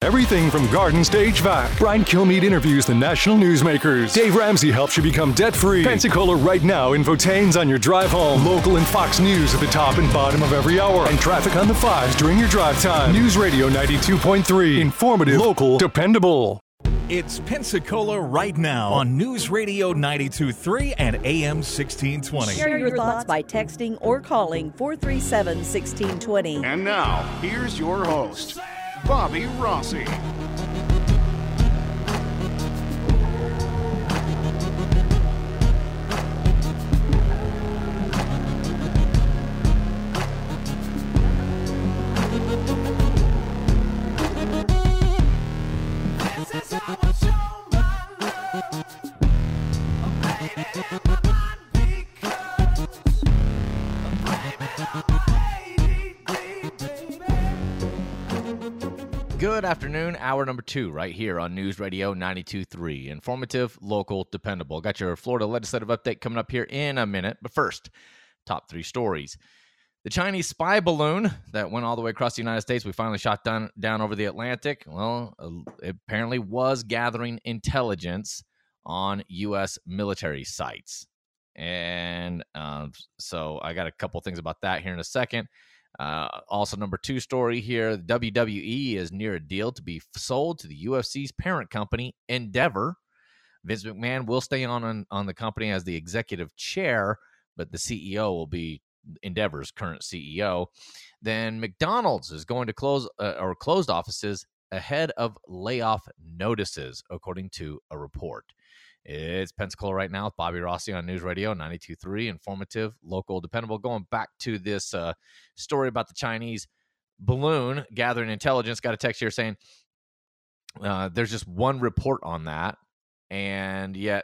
everything from gardens to HVAC. Brian Kilmeade interviews the national newsmakers. Dave Ramsey helps you become debt-free. Pensacola right now infotains on your drive home. Local and Fox News at the top and bottom of every hour. And traffic on the 5s during your drive time. News Radio 92.3. Informative, local, dependable. It's Pensacola right now on News Radio 92.3 and AM 1620. Share your thoughts by texting or calling 437-1620. And now, here's your host, Bobby Rossi. Good afternoon, hour number 2 right here on News Radio 92.3. Informative, local, dependable. Got your Florida legislative update coming up here in a minute. But first, top 3 stories. The Chinese spy balloon that went all the way across the United States, we finally shot down over the Atlantic. Well, it apparently was gathering intelligence on U.S. military sites. And so I got a couple things about that here in a second. Also, number 2 story here, the WWE is near a deal to be sold to the UFC's parent company, Endeavor. Vince McMahon will stay on the company as the executive chair, but the CEO will be Endeavor's current CEO. Then McDonald's is going to closed offices ahead of layoff notices, according to a report. It's Pensacola right now with Bobby Rossi on News Radio 92.3, informative, local, dependable. Going back to this story about the Chinese balloon gathering intelligence. Got a text here saying there's just one report on that, and yet,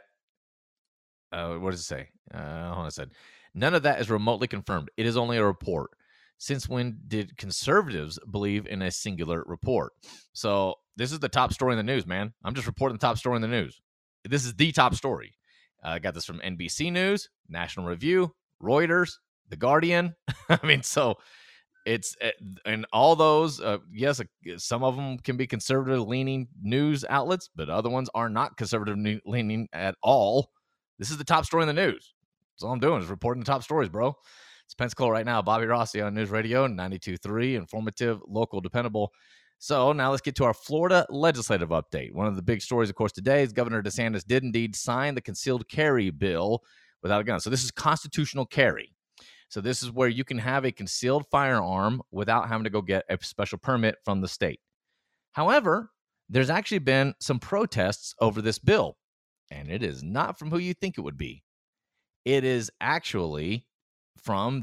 what does it say? Hold on a second. None of that is remotely confirmed. It is only a report. Since when did conservatives believe in a singular report? So this is the top story in the news, man. I'm just reporting the top story in the news. This is the top story. I got this from NBC News, National Review, Reuters, The Guardian. I mean, so it's, and all those, yes, some of them can be conservative-leaning news outlets, but other ones are not conservative-leaning at all. This is the top story in the news. That's all I'm doing is reporting the top stories, bro. It's Pensacola right now. Bobby Rossi on News Radio 92.3, informative, local, dependable. So now let's get to our Florida legislative update. One of the big stories, of course, today is Governor DeSantis did indeed sign the concealed carry bill without a gun. So this is constitutional carry. So this is where you can have a concealed firearm without having to go get a special permit from the state. However, there's actually been some protests over this bill, and it is not from who you think it would be. It is actually from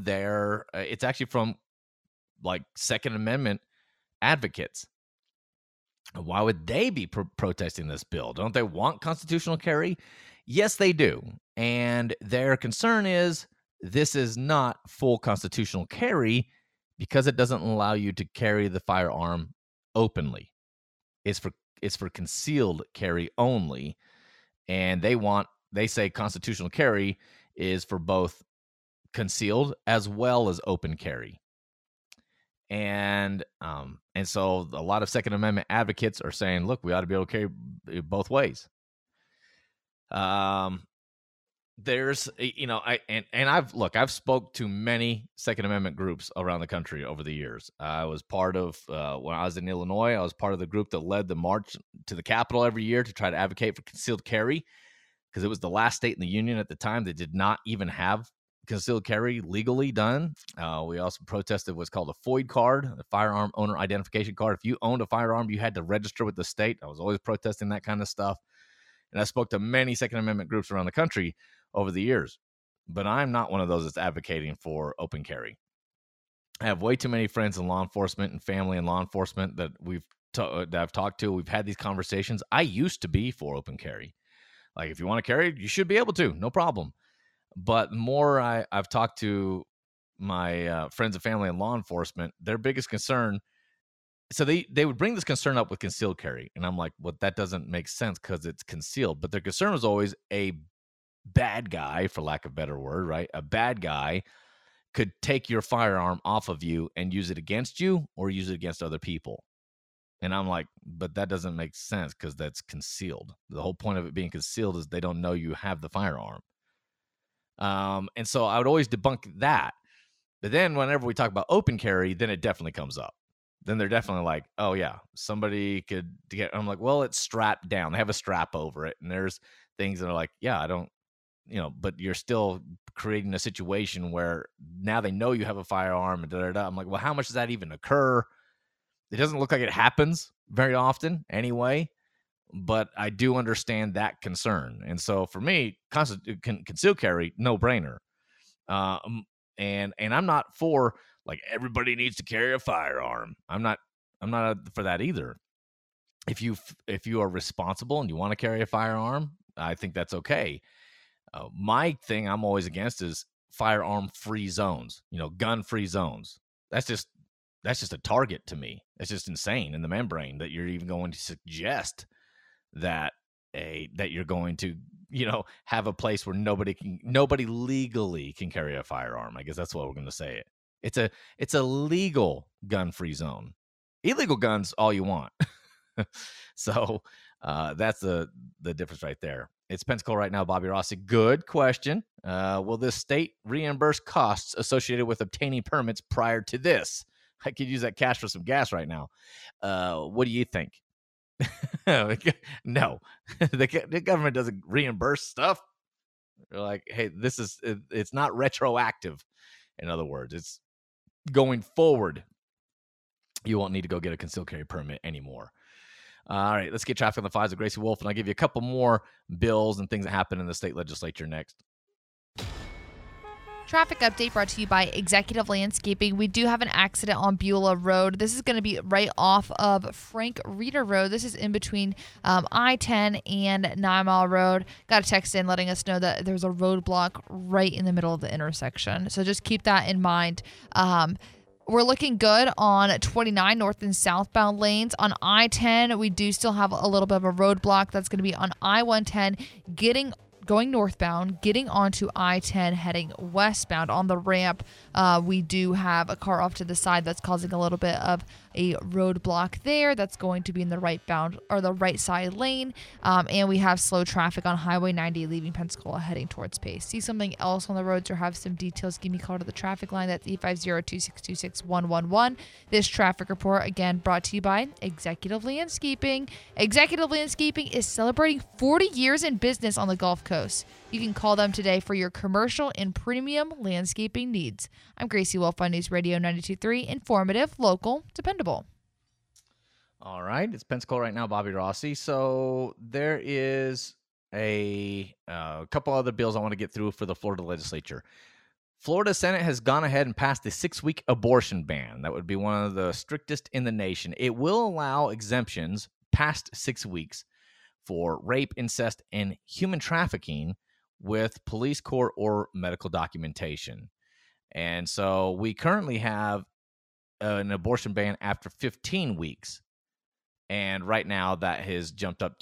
like Second Amendment advocates. Why would they be protesting this bill? Don't they want constitutional carry? Yes, they do. And their concern is this is not full constitutional carry because it doesn't allow you to carry the firearm openly. It's for concealed carry only. And they say constitutional carry is for both concealed as well as open carry. And so a lot of Second Amendment advocates are saying, look, we ought to be able to carry both ways. There's, I've spoke to many Second Amendment groups around the country over the years. I was part of, when I was in Illinois, I was part of the group that led the march to the Capitol every year to try to advocate for concealed carry, because it was the last state in the union at the time that did not even have concealed carry legally done. We also protested what's called a FOID card, a firearm owner identification card. If you owned a firearm, you had to register with the state. I was always protesting that kind of stuff. And I spoke to many Second Amendment groups around the country over the years. But I'm not one of those that's advocating for open carry. I have way too many friends in law enforcement and family in law enforcement that that I've talked to. We've had these conversations. I used to be for open carry. Like, if you want to carry, you should be able to, no problem. But more I've talked to my friends and family in law enforcement, their biggest concern, so they would bring this concern up with concealed carry. And I'm like, well, that doesn't make sense because it's concealed. But their concern was always a bad guy, for lack of a better word, right? A bad guy could take your firearm off of you and use it against you or use it against other people. And I'm like, but that doesn't make sense because that's concealed. The whole point of it being concealed is they don't know you have the firearm. And so I would always debunk that. But then whenever we talk about open carry, then it definitely comes up. Then they're definitely like, oh, yeah, somebody could get. I'm like, well, it's strapped down. They have a strap over it. And there's things that are like, yeah, I don't, but you're still creating a situation where now they know you have a firearm. And I'm like, well, how much does that even occur? It doesn't look like it happens very often anyway, but I do understand that concern. And so for me, concealed carry, no brainer. And I'm not for like everybody needs to carry a firearm. I'm not for that either. If you are responsible and you want to carry a firearm, I think that's okay. My thing I'm always against is firearm free zones, gun free zones. That's just a target to me. It's just insane in the membrane that you're even going to suggest that you're going to, have a place where nobody legally can carry a firearm. I guess that's what we're going to say. It's a legal gun-free zone. Illegal guns, all you want. So that's the difference right there. It's Pensacola right now, Bobby Rossi. Good question. Will this state reimburse costs associated with obtaining permits prior to this? I could use that cash for some gas right now. What do you think? No, the government doesn't reimburse stuff. They're like, hey, it's not retroactive. In other words, it's going forward. You won't need to go get a concealed carry permit anymore. All right, let's get traffic on the fives with Gracie Wolf, and I'll give you a couple more bills and things that happen in the state legislature next. Traffic update brought to you by Executive Landscaping. We do have an accident on Beulah Road. This is going to be right off of Frank Reeder Road. This is in between I-10 and 9 Mile Road. Got a text in letting us know that there's a roadblock right in the middle of the intersection. So just keep that in mind. We're looking good on 29 north and southbound lanes. On I-10, we do still have a little bit of a roadblock. That's going to be on I-110 going northbound, getting onto I-10, heading westbound. On the ramp, we do have a car off to the side that's causing a little bit of a roadblock there. That's going to be in the right side lane. And we have slow traffic on Highway 90 leaving Pensacola heading towards Pace. See something else on the roads or have some details, give me a call to the traffic line. That's 850-262-6111. This traffic report, again, brought to you by Executive Landscaping. Executive Landscaping is celebrating 40 years in business on the Gulf Coast. You can call them today for your commercial and premium landscaping needs. I'm Gracie Wolf on News Radio 92.3. Informative, local, dependable. All right. It's Pensacola right now, Bobby Rossi. So there is a couple other bills I want to get through for the Florida legislature. Florida Senate has gone ahead and passed the 6-week abortion ban. That would be one of the strictest in the nation. It will allow exemptions past 6 weeks for rape, incest, and human trafficking with police court or medical documentation. And so we currently have an abortion ban after 15 weeks. And right now that has jumped down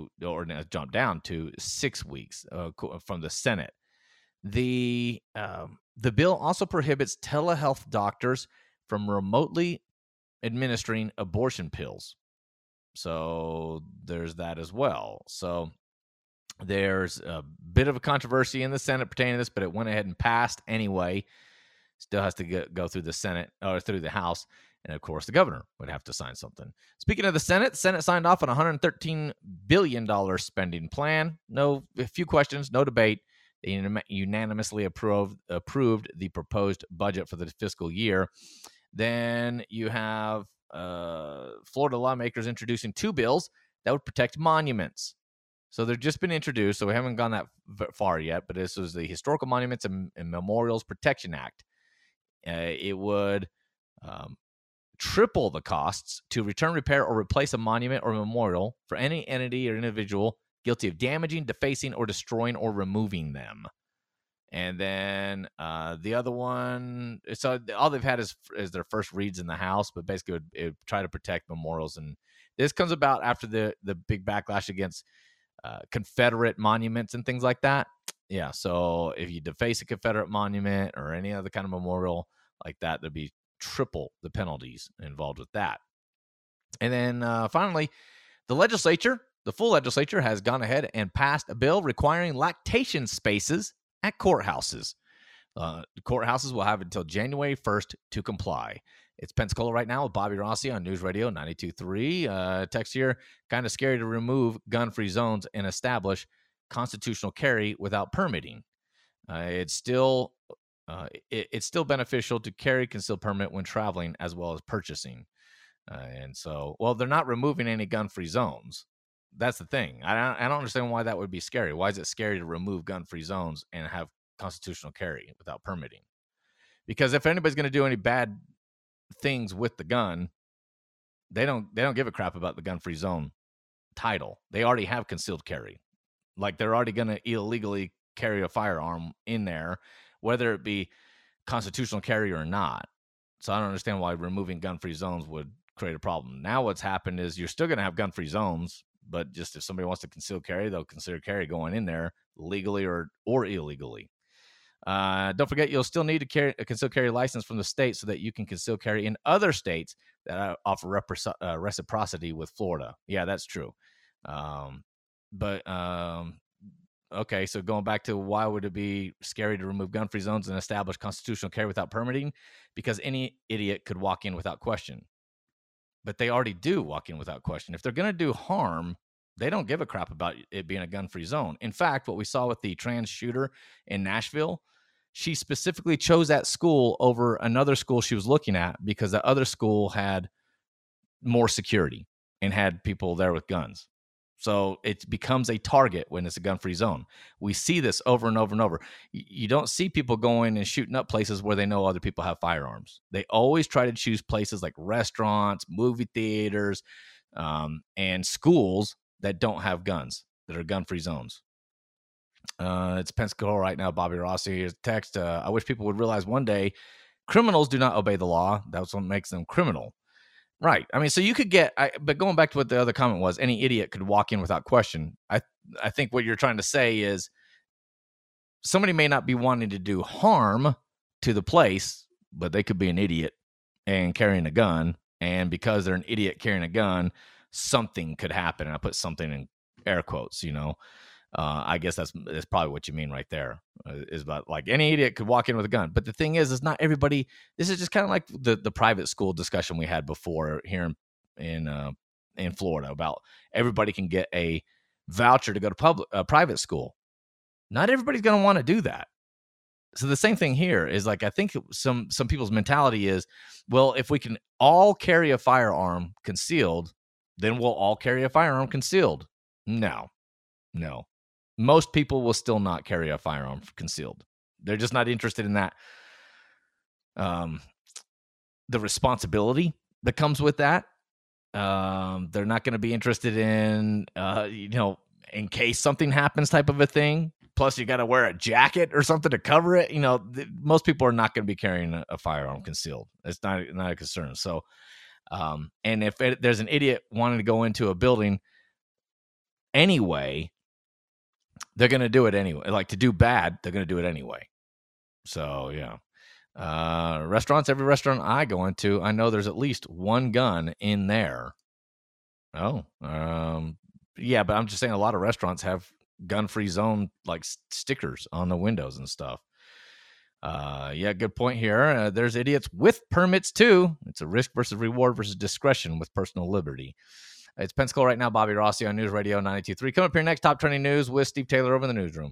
to 6 weeks from the Senate. The bill also prohibits telehealth doctors from remotely administering abortion pills. So there's that as well. So there's a bit of a controversy in the Senate pertaining to this, but it went ahead and passed anyway. Still has to go through the Senate or through the House. And of course, the governor would have to sign something. Speaking of the Senate signed off on a $113 billion spending plan. A few questions, no debate. They unanimously approved the proposed budget for the fiscal year. Then you have Florida lawmakers introducing 2 bills that would protect monuments. So they've just been introduced, so we haven't gone that far yet, but this was the Historical Monuments and Memorials Protection Act. It would triple the costs to return, repair, or replace a monument or memorial for any entity or individual guilty of damaging, defacing, or destroying or removing them. And then the other one, so all they've had is their first reads in the House, but basically it would try to protect memorials. And this comes about after the big backlash against Confederate monuments and things like that. Yeah, so if you deface a Confederate monument or any other kind of memorial like that, there'd be triple the penalties involved with that. And then finally, the full legislature has gone ahead and passed a bill requiring lactation spaces at courthouses. The courthouses will have until January 1st to comply. It's Pensacola right now with Bobby Rossi on News Radio 92.3. Text here, kind of scary to remove gun-free zones and establish constitutional carry without permitting. It's still beneficial to carry concealed permit when traveling as well as purchasing. And so, well, they're not removing any gun-free zones. That's the thing. I don't understand why that would be scary. Why is it scary to remove gun-free zones and have constitutional carry without permitting? Because if anybody's going to do any bad things with the gun, they don't give a crap about the gun-free zone title. They already have concealed carry. Like, they're already going to illegally carry a firearm in there, whether it be constitutional carry or not. So I don't understand why removing gun-free zones would create a problem. Now what's happened is you're still going to have gun-free zones, but just if somebody wants to conceal carry, they'll consider carry going in there legally or illegally. Don't forget, you'll still need to carry a concealed carry license from the state so that you can conceal carry in other states that offer reciprocity with Florida. Yeah, that's true. Okay, so going back to why would it be scary to remove gun-free zones and establish constitutional carry without permitting? Because any idiot could walk in without question. But they already do walk in without question. If they're going to do harm, they don't give a crap about it being a gun-free zone. In fact, what we saw with the trans shooter in Nashville, she specifically chose that school over another school she was looking at because the other school had more security and had people there with guns. So it becomes a target when it's a gun-free zone. We see this over and over and over. You don't see people going and shooting up places where they know other people have firearms. They always try to choose places like restaurants, movie theaters, and schools that don't have guns, that are gun-free zones. It's Pensacola right now. Bobby Rossi, here's a text. I wish people would realize one day criminals do not obey the law. That's what makes them criminal. Right. I mean, so you could but going back to what the other comment was, any idiot could walk in without question. I think what you're trying to say is somebody may not be wanting to do harm to the place, but they could be an idiot and carrying a gun. And because they're an idiot carrying a gun, something could happen. And I put something in air quotes, I guess that's probably what you mean right there, is about like any idiot could walk in with a gun. But the thing is not everybody. This is just kind of like the private school discussion we had before here in Florida about everybody can get a voucher to go to private school. Not everybody's going to want to do that. So the same thing here is like, I think some people's mentality is, well, if we can all carry a firearm concealed, then we'll all carry a firearm concealed. No. Most people will still not carry a firearm concealed. They're just not interested in that. The responsibility that comes with that. They're not going to be interested in, in case something happens type of a thing. Plus, you got to wear a jacket or something to cover it. Most people are not going to be carrying a firearm concealed. It's not a concern. So, and if there's an idiot wanting to go into a building anyway, they're going to do it anyway. Like, to do bad, they're going to do it anyway. So, yeah. Restaurants, every restaurant I go into, I know there's at least one gun in there. Oh, yeah, but I'm just saying a lot of restaurants have gun-free zone, like, stickers on the windows and stuff. Yeah, good point here. There's idiots with permits, too. It's a risk versus reward versus discretion with personal liberty. It's Pensacola right now. Bobby Rossi on News Radio 92.3. Coming up here next, top trending news with Steve Taylor over in the newsroom.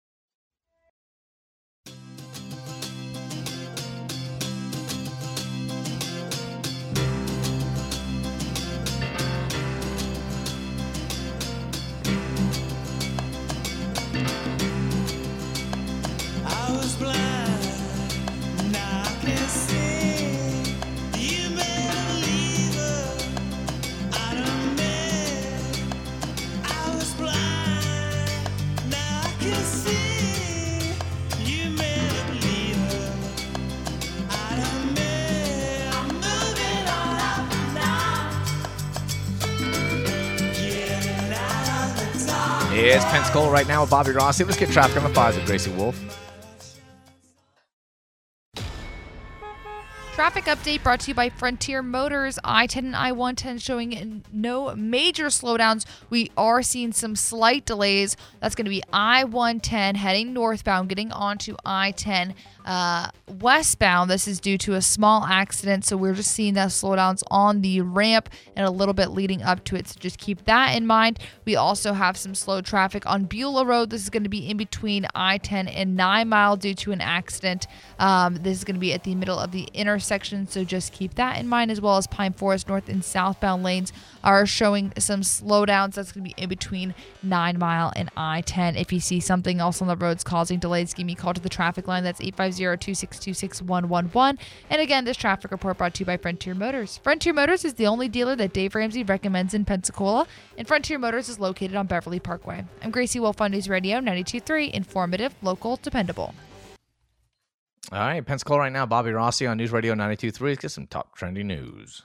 It's Pensacola right now with Bobby Rossi. Let's get traffic on the 5s with Gracie Wolf. Traffic update brought to you by Frontier Motors. I-10 and I-110 showing no major slowdowns. We are seeing some slight delays. That's going to be I-110 heading northbound, getting onto I-10 westbound. This is due to a small accident, so we're just seeing that slowdowns on the ramp and a little bit leading up to it, so just keep that in mind. We also have some slow traffic on Beulah Road. This is going to be in between I-10 and 9 Mile due to an accident. This is going to be at the middle of the intersection, so just keep that in mind, as well as Pine Forest north and southbound lanes are showing some slowdowns. That's going to be in between 9 Mile and I-10. If you see something else on the roads causing delays, give me a call to the traffic line. That's 850-262-6111. And again, this traffic report brought to you by Frontier Motors. Frontier Motors is the only dealer that Dave Ramsey recommends in Pensacola, and Frontier Motors is located on Beverly Parkway. I'm Gracie Wolf on News Radio 92.3, informative, local, dependable. All right, Pensacola right now. Bobby Rossi on News Radio 92.3. Let's get some top trending news.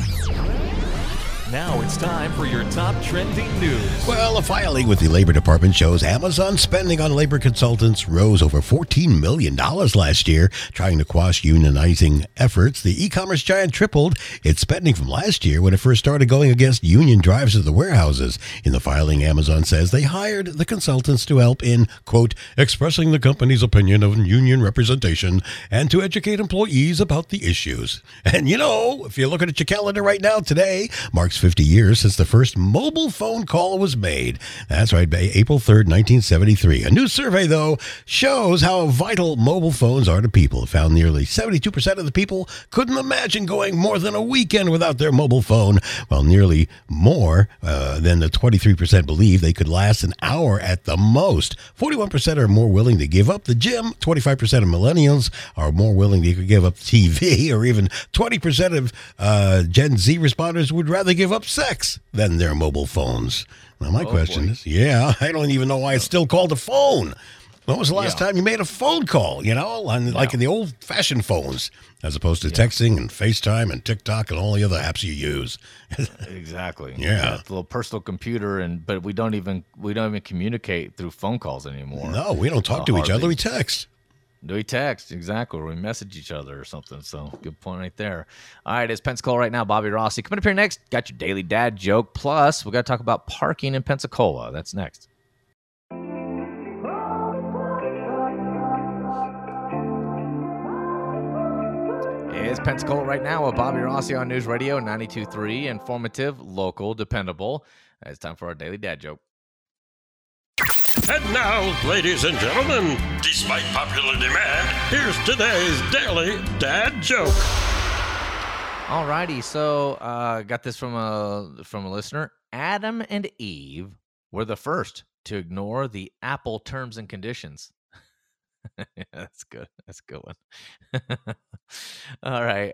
Now it's time for your top trending news. Well, a filing with the Labor Department shows Amazon spending on labor consultants rose over $14 million last year. Trying to quash unionizing efforts, the e-commerce giant tripled its spending from last year when it first started going against union drives at the warehouses. In the filing, Amazon says they hired the consultants to help in, quote, expressing the company's opinion of union representation and to educate employees about the issues. And you know, if you're looking at your calendar right now, today marks 50 years since the first mobile phone call was made. That's right, April 3rd, 1973. A new survey, though, shows how vital mobile phones are to people. It found nearly 72% of the people couldn't imagine going more than a weekend without their mobile phone, while nearly more than the 23% believe they could last an hour at the most. 41% are more willing to give up the gym. 25% of millennials are more willing to give up TV, or even 20% of Gen Z responders would rather give up sex than their mobile phones. Now, my question is, I don't even know why it's still called a phone. When was the last time you made a phone call, like in the old-fashioned phones, as opposed to texting and FaceTime and TikTok and all the other apps you use? Exactly. Yeah. It's a little personal computer, but we don't even communicate through phone calls anymore. No, we don't talk to each other. We text. Do we text? Exactly. Or we message each other or something. So good point right there. All right, it's Pensacola right now. Bobby Rossi. Coming up here next, got your daily dad joke. Plus, we got to talk about parking in Pensacola. That's next. It's Pensacola right now with Bobby Rossi on News Radio 92.3. Informative, local, dependable. It's time for our daily dad joke. And now, ladies and gentlemen, despite popular demand, here's today's Daily Dad Joke. Alrighty, so got this from a listener. Adam and Eve were the first to ignore the Apple terms and conditions. Yeah, that's good. That's a good one. All right.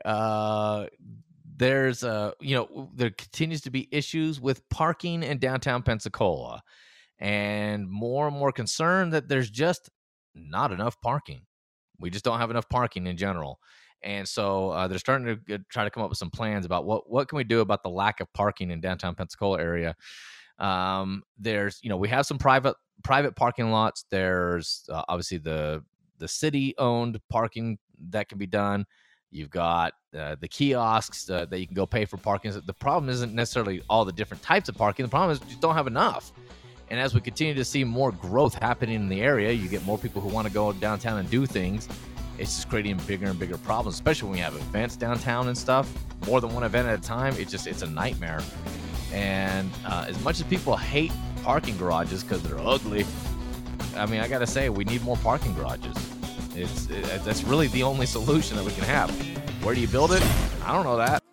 There's there continues to be issues with parking in downtown Pensacola. And more concerned that there's just not enough parking. We just don't have enough parking in general. And so they're starting to try to come up with some plans about what can we do about the lack of parking in downtown Pensacola area. There's, we have some private parking lots. There's obviously the city-owned parking that can be done. You've got the kiosks that you can go pay for parking. The problem isn't necessarily all the different types of parking. The problem is you just don't have enough. And as we continue to see more growth happening in the area, you get more people who want to go downtown and do things. It's just creating bigger and bigger problems, especially when we have events downtown and stuff. More than one event at a time, it's a nightmare. And as much as people hate parking garages because they're ugly, I mean, I got to say, we need more parking garages. That's really the only solution that we can have. Where do you build it? I don't know that.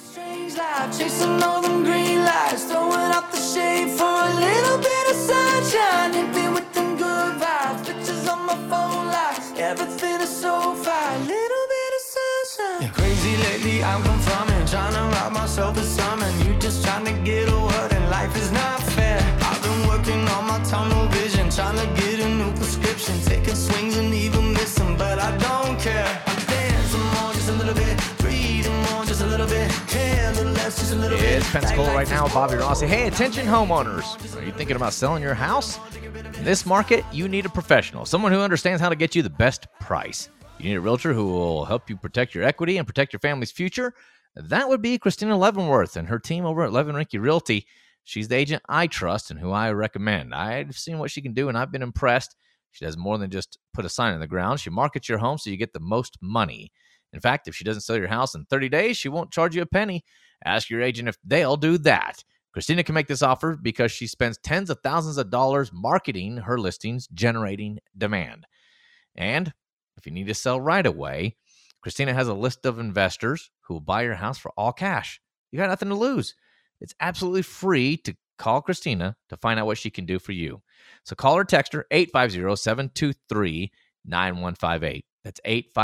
Chasing all them green lights, throwing out the shade for a little bit of sunshine. Hit me with them good vibes, pictures on my phone lights. Everything is so fine, little bit of sunshine. Yeah, crazy lately, I'm confirming, trying to rob myself of something. You just trying to get a word, and life is not fair. I've been working on my tunnel vision, trying to get a new prescription, taking swings and even missing, but I don't care. I'm dancing more, just a little bit, breathing more, just a little bit. It's Pensacola right now with Bobby Rossi. Hey, attention homeowners. Are you thinking about selling your house? In this market, you need a professional, someone who understands how to get you the best price. You need a realtor who will help you protect your equity and protect your family's future? That would be Christina Leavenworth and her team over at Levin Rinke Realty. She's the agent I trust and who I recommend. I've seen what she can do, and I've been impressed. She does more than just put a sign in the ground. She markets your home so you get the most money. In fact, if she doesn't sell your house in 30 days, she won't charge you a penny. Ask your agent if they'll do that. Christina can make this offer because she spends tens of thousands of dollars marketing her listings, generating demand. And if you need to sell right away, Christina has a list of investors who will buy your house for all cash. You got nothing to lose. It's absolutely free to call Christina to find out what she can do for you. So call or text her 850-723-9158. That's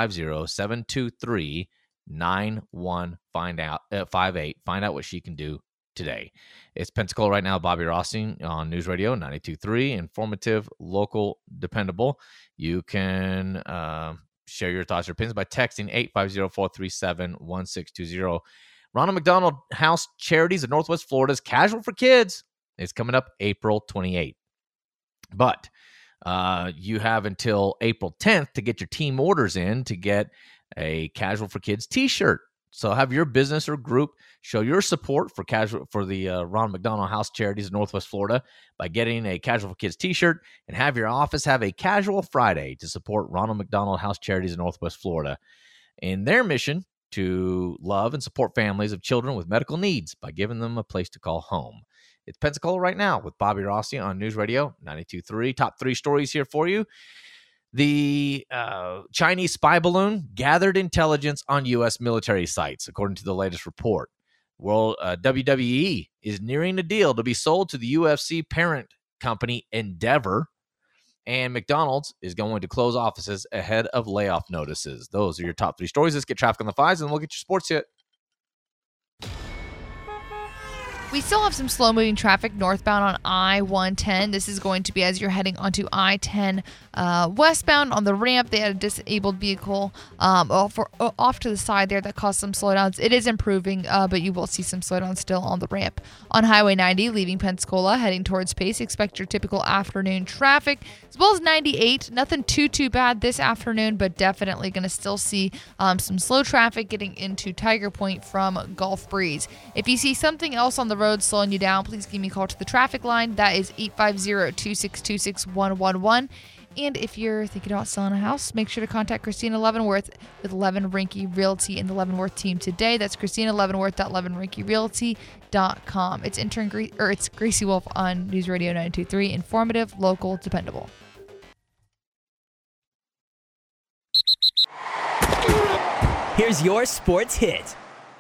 850-723-9158. Find out what she can do today. It's Pensacola Right Now, Bobby Rossi on News Radio 92.3. Informative, local, dependable. You can share your thoughts or opinions by texting 850-437-1620. Ronald McDonald House Charities of Northwest Florida's Casual for Kids is coming up April 28th. But you have until April 10th to get your team orders in to get a Casual for Kids t-shirt. So have your business or group show your support for the Ronald McDonald House Charities of Northwest Florida by getting a Casual for Kids t-shirt, and have your office have a Casual Friday to support Ronald McDonald House Charities of Northwest Florida in their mission to love and support families of children with medical needs by giving them a place to call home. It's Pensacola Right Now with Bobby Rossi on News Radio 92.3. Top 3 stories here for you. The Chinese spy balloon gathered intelligence on U.S. military sites, according to the latest report. WWE is nearing a deal to be sold to the UFC parent company Endeavor, and McDonald's is going to close offices ahead of layoff notices. Those are your top 3 stories. Let's get traffic on the 5s, and we'll get your sports hit. We still have some slow-moving traffic northbound on I-110. This is going to be as you're heading onto I-10 westbound on the ramp. They had a disabled vehicle off to the side there that caused some slowdowns. It is improving, but you will see some slowdowns still on the ramp. On Highway 90, leaving Pensacola, heading towards Pace, expect your typical afternoon traffic, as well as 98. Nothing too bad this afternoon, but definitely going to still see some slow traffic getting into Tiger Point from Gulf Breeze. If you see something else on the road slowing you down, please give me a call to the traffic line. That is 850-262-6111. And if you're thinking about selling a house, make sure to contact Christina Leavenworth with Levin Rinke Realty and the Leavenworth team today. That's Christina Leavenworth at levinrinkerealty.com. It's Gracie Wolf on News Radio 92.3. Informative, local, dependable. Here's your sports hit.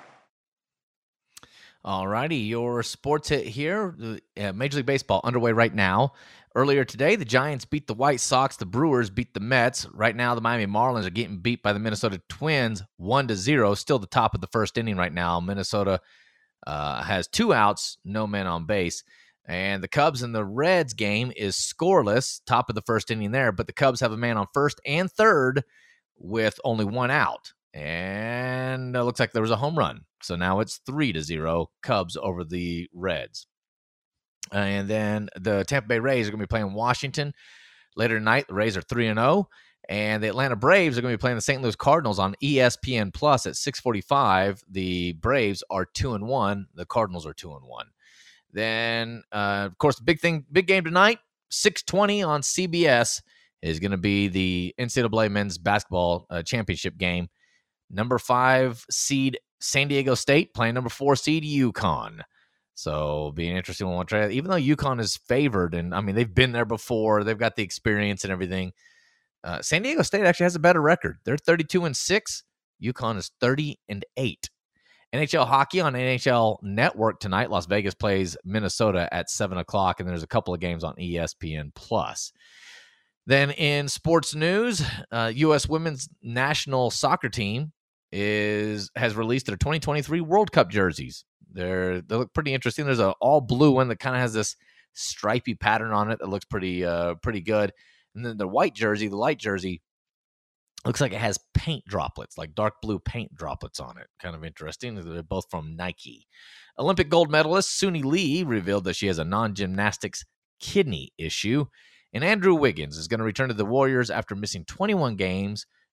All righty, your sports hit here. Major League Baseball underway right now. Earlier today, the Giants beat the White Sox. The Brewers beat the Mets. Right now, the Miami Marlins are getting beat by the Minnesota Twins 1-0. Still the top of the first inning right now. Minnesota has 2 outs, no men on base. And the Cubs and the Reds game is scoreless, top of the first inning there. But the Cubs have a man on first and third with only 1 out. And it looks like there was a home run. So now it's 3-0 Cubs over the Reds. And then the Tampa Bay Rays are going to be playing Washington later tonight. The Rays are 3-0. And the Atlanta Braves are going to be playing the St. Louis Cardinals on ESPN Plus at 6:45. The Braves are 2-1. The Cardinals are 2-1. Then, of course, the big game tonight, 6:20 on CBS is going to be the NCAA men's basketball championship game. Number 5 seed San Diego State playing number 4 seed UConn. So be an interesting one. Even though UConn is favored, and I mean they've been there before, they've got the experience and everything. San Diego State actually has a better record. They're 32-6. UConn is 30-8. NHL hockey on NHL Network tonight. Las Vegas plays Minnesota at 7:00, and there's a couple of games on ESPN Plus. Then in sports news, U.S. women's national soccer team has released their 2023 World Cup jerseys. They look pretty interesting. There's an all blue one that kind of has this stripy pattern on it that looks pretty good. And then the white jersey, the light jersey, looks like it has paint droplets, like dark blue paint droplets on it. Kind of interesting. They're both from Nike. Olympic gold medalist Suni Lee revealed that she has a non-gymnastics kidney issue. And Andrew Wiggins is going to return to the Warriors after missing 21 games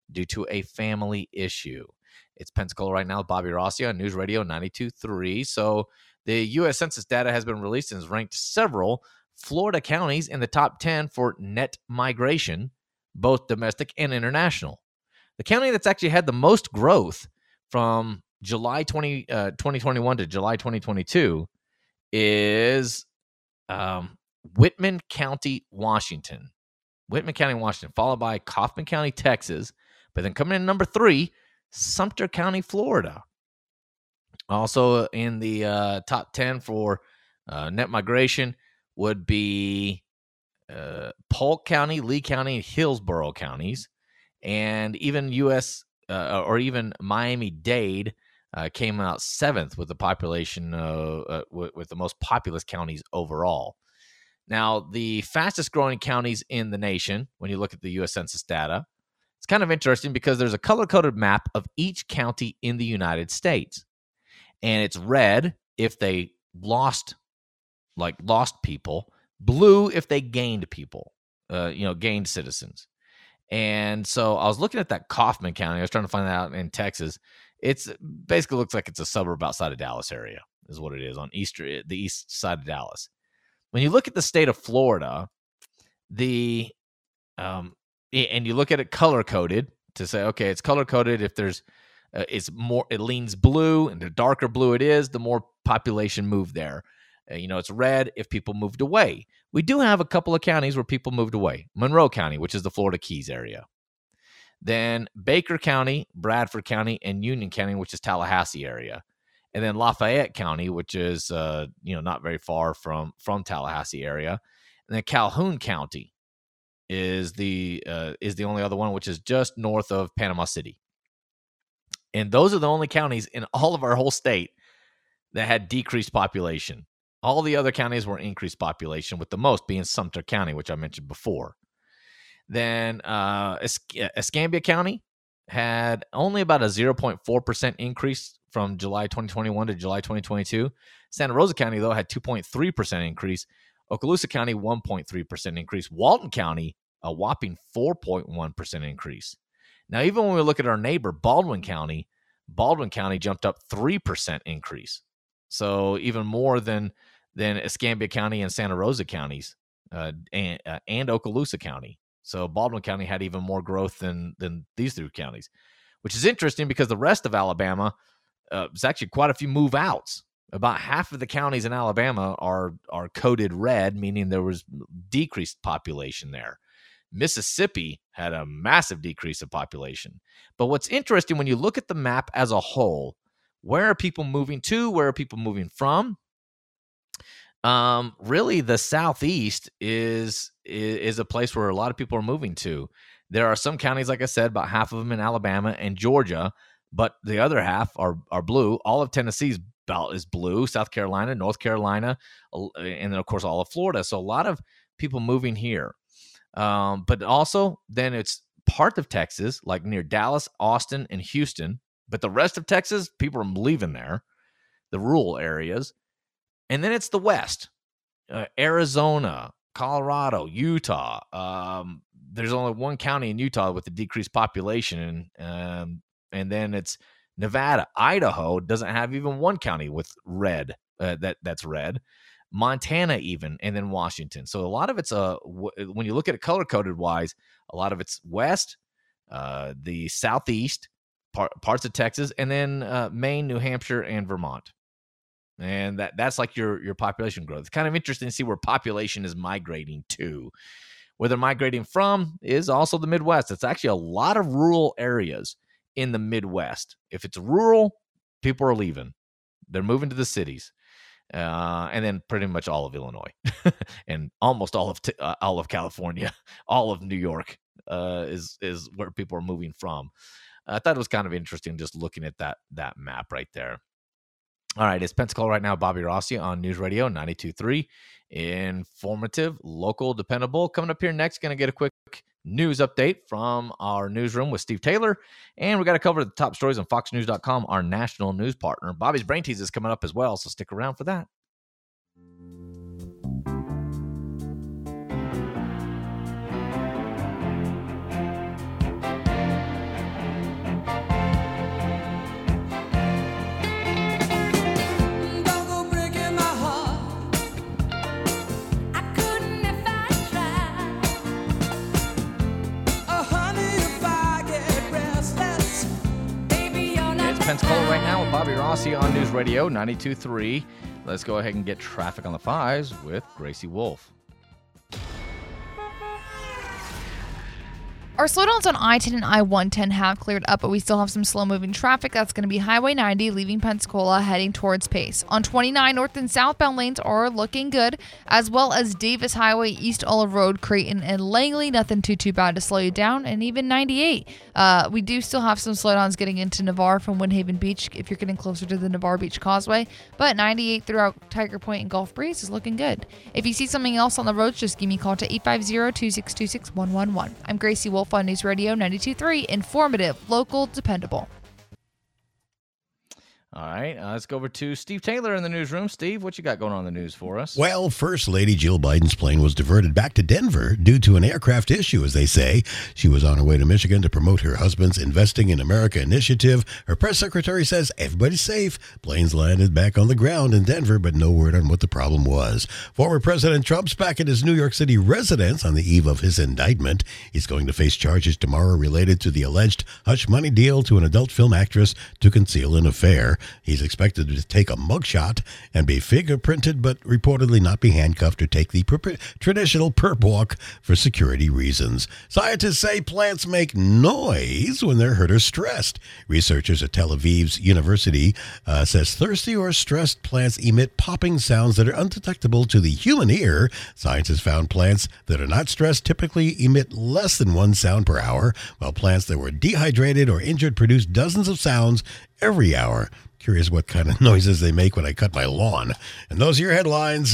due to a family issue. It's Pensacola right now with Bobby Rossi on News Radio 92.3. So the U.S. Census data has been released and has ranked several Florida counties in the top 10 for net migration, both domestic and international. The county that's actually had the most growth from July 2021 to July 2022 is Whitman County, Washington. Whitman County, Washington, followed by Kaufman County, Texas. But then coming in number 3, Sumter County, Florida. Also in the top 10 for net migration would be Polk County, Lee County, and Hillsborough counties. And even even Miami-Dade came out 7th with the population, with the most populous counties overall. Now, the fastest growing counties in the nation, when you look at the U.S. Census data, it's kind of interesting because there's a color-coded map of each county in the United States. And it's red if they lost people, blue if they gained people, gained citizens. And so I was looking at that Kaufman County. I was trying to find that out in Texas. It's basically looks like it's a suburb outside of Dallas area is what it is on the east side of Dallas. When you look at the state of Florida, and you look at it color coded to say, okay, it's color coded. If there's, it's more, it leans blue, and the darker blue it is, the more population moved there. It's red if people moved away. We do have a couple of counties where people moved away. Monroe County, which is the Florida Keys area. Then Baker County, Bradford County, and Union County, which is Tallahassee area. And then Lafayette County, which is not very far from Tallahassee area. And then Calhoun County is the only other one, which is just north of Panama City. And those are the only counties in all of our whole state that had decreased population. All the other counties were increased population, with the most being Sumter County, which I mentioned before. Then Escambia County had only about a 0.4% increase from July 2021 to July 2022. Santa Rosa County, though, had 2.3% increase. Okaloosa County, 1.3% increase. Walton County, a whopping 4.1% increase. Now, even when we look at our neighbor, Baldwin County jumped up 3% increase. So even more than Escambia County and Santa Rosa counties and Okaloosa County. So Baldwin County had even more growth than these 3 counties, which is interesting because the rest of Alabama, there's actually quite a few move outs. About half of the counties in Alabama are coded red, meaning there was decreased population there. Mississippi had a massive decrease of population. But what's interesting, when you look at the map as a whole, where are people moving to? Where are people moving from? Really, the Southeast is a place where a lot of people are moving to. There are some counties, like I said, about half of them in Alabama and Georgia, but the other half are blue. All of Tennessee's belt is blue, South Carolina, North Carolina, and then, of course, all of Florida. So a lot of people moving here. But also, then it's part of Texas, like near Dallas, Austin, and Houston. But the rest of Texas, people are leaving there, the rural areas. And then it's the West, Arizona, Colorado, Utah. There's only one county in Utah with a decreased population. And then it's Nevada. Idaho doesn't have even one county with red, that's red. Montana even, and then Washington. So a lot of it's, when you look at it color-coded wise, a lot of it's West, the Southeast, parts of Texas, and then Maine, New Hampshire, and Vermont. And that's like your population growth. It's kind of interesting to see where population is migrating to. Where they're migrating from is also the Midwest. It's actually a lot of rural areas in the Midwest. If it's rural, people are leaving. They're moving to the cities. And then pretty much all of Illinois and almost all of California, all of New York is where people are moving from. I thought it was kind of interesting just looking at that map right there. All right, it's Pensacola right now. Bobby Rossi on News Radio 92.3. Informative, local, dependable. Coming up here next, going to get a quick news update from our newsroom with Steve Taylor. And we got to cover the top stories on FoxNews.com, our national news partner. Bobby's Brain Tease is coming up as well, so stick around for that. Pensacola right now with Bobby Rossi on News Radio 92.3. Let's go ahead and get traffic on the 5s with Gracie Wolf. Our slowdowns on I-10 and I-110 have cleared up, but we still have some slow-moving traffic. That's going to be Highway 90 leaving Pensacola heading towards Pace. On 29, north and southbound lanes are looking good, as well as Davis Highway, East Olive Road, Creighton, and Langley. Nothing too bad to slow you down, and even 98. We do still have some slowdowns getting into Navarre from Windhaven Beach if you're getting closer to the Navarre Beach Causeway, but 98 throughout Tiger Point and Gulf Breeze is looking good. If you see something else on the roads, just give me a call to 850-2626-111. I'm Gracie Wolf on News Radio 92.3, informative, local, dependable. All right, let's go over to Steve Taylor in the newsroom. Steve, what you got going on in the news for us? Well, First Lady Jill Biden's plane was diverted back to Denver due to an aircraft issue, as they say. She was on her way to Michigan to promote her husband's Investing in America initiative. Her press secretary says everybody's safe. Planes landed back on the ground in Denver, but no word on what the problem was. Former President Trump's back at his New York City residence on the eve of his indictment. He's going to face charges tomorrow related to the alleged hush money deal to an adult film actress to conceal an affair. He's expected to take a mugshot and be fingerprinted, but reportedly not be handcuffed or take the traditional perp walk for security reasons. Scientists say plants make noise when they're hurt or stressed. Researchers at Tel Aviv's University says thirsty or stressed plants emit popping sounds that are undetectable to the human ear. Scientists found plants that are not stressed typically emit less than one sound per hour, while plants that were dehydrated or injured produce dozens of sounds every hour. Curious what kind of noises they make when I cut my lawn. And those are your headlines.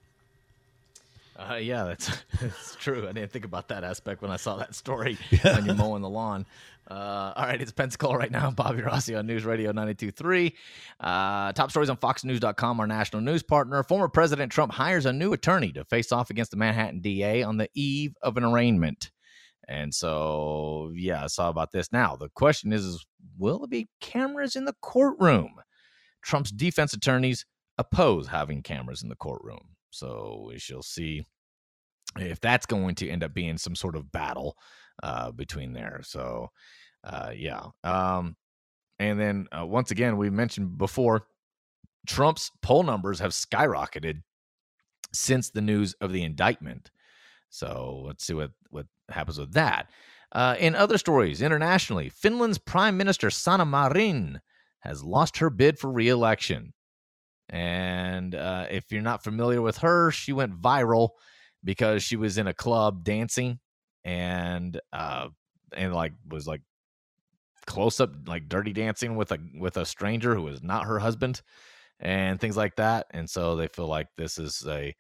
Yeah, that's true. I didn't think about that aspect when I saw that story when you're mowing the lawn. All right, it's Pensacola right now. Bobby Rossi on News Radio 92.3. Top stories on FoxNews.com, our national news partner. Former President Trump hires a new attorney to face off against the Manhattan DA on the eve of an arraignment. And so, yeah, I saw about this. Now, the question is, will there be cameras in the courtroom? Trump's defense attorneys oppose having cameras in the courtroom. So we shall see if that's going to end up being some sort of battle between there. So, yeah. And then, once again, we mentioned before, Trump's poll numbers have skyrocketed since the news of the indictment. So let's see what happens with that. In other stories, internationally, Finland's Prime Minister Sanna Marin has lost her bid for re-election. And if you're not familiar with her, she went viral because she was in a club dancing and was close up, like dirty dancing with a stranger who was not her husband and things like that. And so they feel like this is a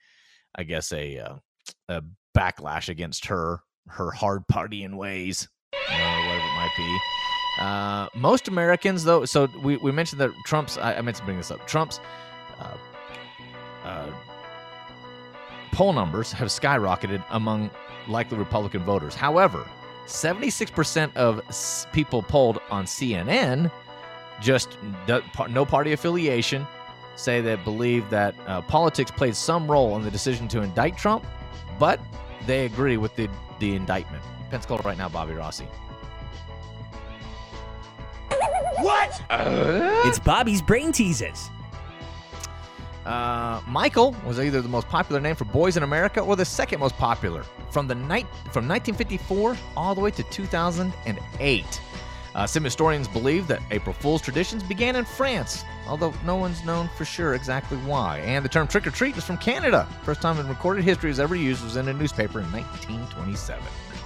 backlash against her hard partying ways, whatever it might be. Most Americans, though, so we mentioned that Trump's, I meant to bring this up, Trump's poll numbers have skyrocketed among likely Republican voters. However, 76% of people polled on CNN, just no party affiliation, say they believe that politics played some role in the decision to indict Trump, but they agree with the indictment. Pensacola right now, Bobby Rossi. What? It's Bobby's Brain Teases. Michael was either the most popular name for boys in America or the second most popular from 1954 all the way to 2008. Some historians believe that April Fool's traditions began in France, although no one's known for sure exactly why. And the term trick-or-treat is from Canada. First time in recorded history it was ever used was in a newspaper in 1927.